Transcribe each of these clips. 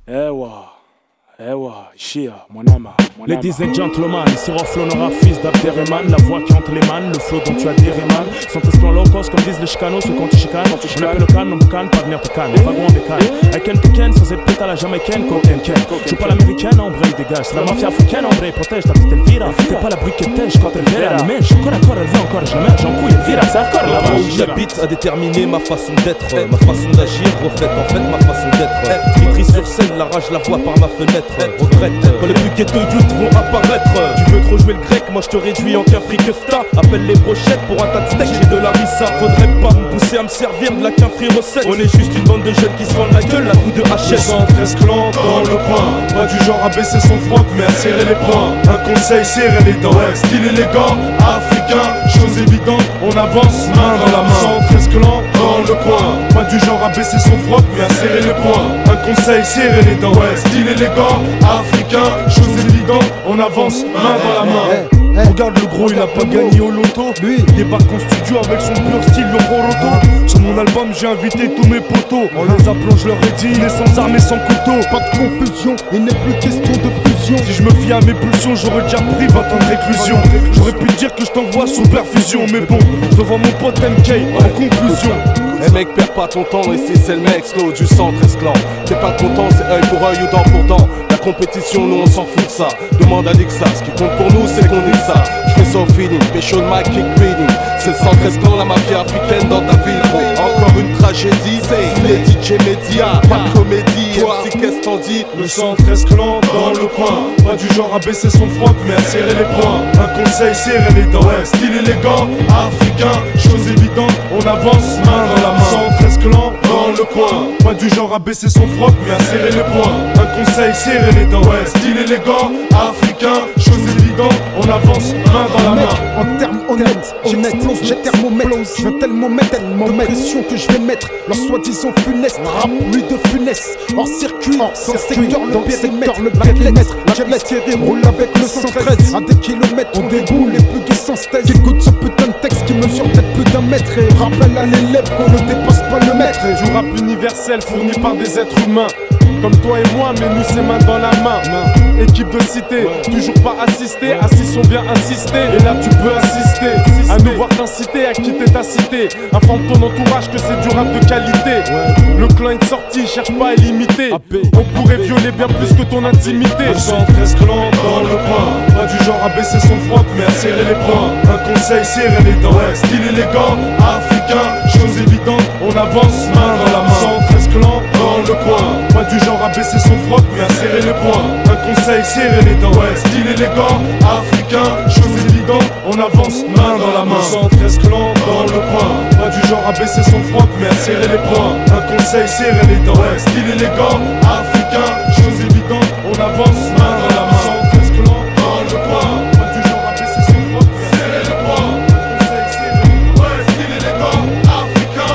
Shia, Monama. Ladies and gentlemen, ici Roflo Nora, fils d'Abderrahman, la voix qui hante les man, le flow dont tu as des man. Sans esclan low cost comme disent les chicanos, ceux quand tu chicanes. On appelle le can, on boucane, pas venir te canne. Les wagons en bécane. I can to ken, sans être pute à la jamaïcaine, cocaine ken. J'suis pas l'américaine, en vrai, dégage. C'est la mafia africaine, en vrai, protège ta petite Elvira. T'es pas la briquette tèche quand elle verra. Mais je corps à corps, elle vient encore, je la mets, j'en couille, Elvira. C'est encore là-bas. Où j'habite a déterminé ma façon d'être, ma façon d'agir, reflète en fait ma façon d'être. Vitry sur scène, la rage la voit par ma fenêtre. Regrette, quand les plus ghetto youth vont apparaître. Tu veux trop jouer le grec, moi je te réduis en quinfrikefta. Appelle les brochettes pour un tas de steak, j'ai de la rissa. Faudrait pas me pousser à me servir de la quinfri recette. On est juste une bande de jeunes qui se vendent la gueule à coups de HS. 113 clans dans le coin, pas du genre à baisser son froc mais à serrer les poings. Un conseil, serrer les dents, style élégant, africain, chose évidente, on avance main dans la main. 113 clans dans le coin, pas du genre à baisser son froc mais à serrer les poings. Un conseil, serrer les dents, style élégant, africain, chose évidente, on avance main dans la main. Regarde le gros, il a pas gagné au loto. Lui, il débarque en studio avec son pur style, le Roroto. Sur mon album, j'ai invité tous mes potos. En les appelant, je leur ai dit, il est sans armes et sans couteau. Pas de confusion, il n'est plus question de fusion. Si je me fie à mes pulsions, j'aurais déjà pris 20 ans de réclusion. J'aurais pu te dire que je t'envoie sous perfusion. Mais bon, je devant mon pote MK en conclusion. Eh mec, perds pas ton temps, ici c'est le mec slow du 113 clans. T'es pas content, c'est œil pour œil ou dent pour dent. La compétition, nous on s'en fout de ça. Demande à Nixa, ce qui compte pour nous c'est qu'on dit ça. J'fais ça au feeling, pécho de Mike kick reading. C'est le 113 clans, la mafia africaine dans ta ville gros. Encore une tragédie, c'est les DJ médias, pas de comédie. Toi, si qu'est-ce t'en dis? Le 113 clans dans le coin, pas du genre à baisser son froc mais à serrer les poings. Un conseil, serrer les dents, style élégant, africain, chose évidente, on avance main dans la main. 113 clans dans le coin, pas du genre à baisser son froc mais à serrer les poings. Un conseil, serrer les dents, style élégant, africain, chose évidente, on avance main dans la main. En termes honnêtes, j'explose j'ai thermomètre. Je viens tellement mettre de pression que je vais mettre leur soi-disant funeste. Rap, lui de funeste, hors circuit, sans secteur, le périmètre, le périmètre. La Thierry roule avec le 113. À des kilomètres, on déboule et plus de 100 thèses. J'écoute ce putain de texte qui mesure peut-être plus d'un mètre. Et rappelle à l'élève qu'on ne dépasse pas le maître. Du rap universel fourni par des êtres humains comme toi et moi, mais nous c'est main dans la main. Équipe de cité, toujours pas assisté. Assis on vient insister, et là tu peux assister. À nous voir t'inciter, à quitter ta cité. Informe ton entourage que c'est du rap de qualité. Le clan est sorti, cherche pas à l'imiter. On pourrait violer bien plus que ton intimité. 113 clans dans le coin, pas du genre à baisser son froc mais à serrer les poings. Un conseil, serrer les dents, style élégant, africain, chose évidente, on avance main dans la main. 113 clans dans le coin, pas du genre à baisser son froc mais à serrer les poings. Un conseil, serrer les dents, style élégant, africain, chose évidente, on avance main dans la main. 113 clans dans le coin, pas du genre à baisser son froc mais à serrer les poings. Un conseil, serrer les dents, style élégant, africain, chose évidente, on avance main dans la main. 113 clans dans le coin, pas du genre à baisser son froc mais à serrer les poings. Un conseil, serrer les dents, style élégant, africain,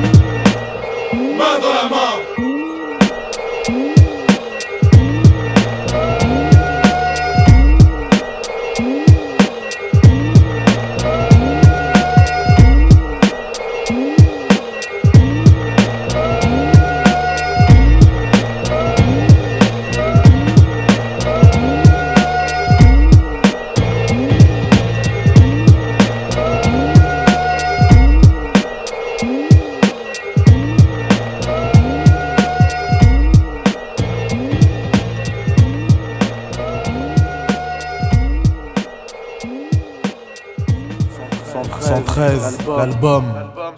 main dans la main. l'album.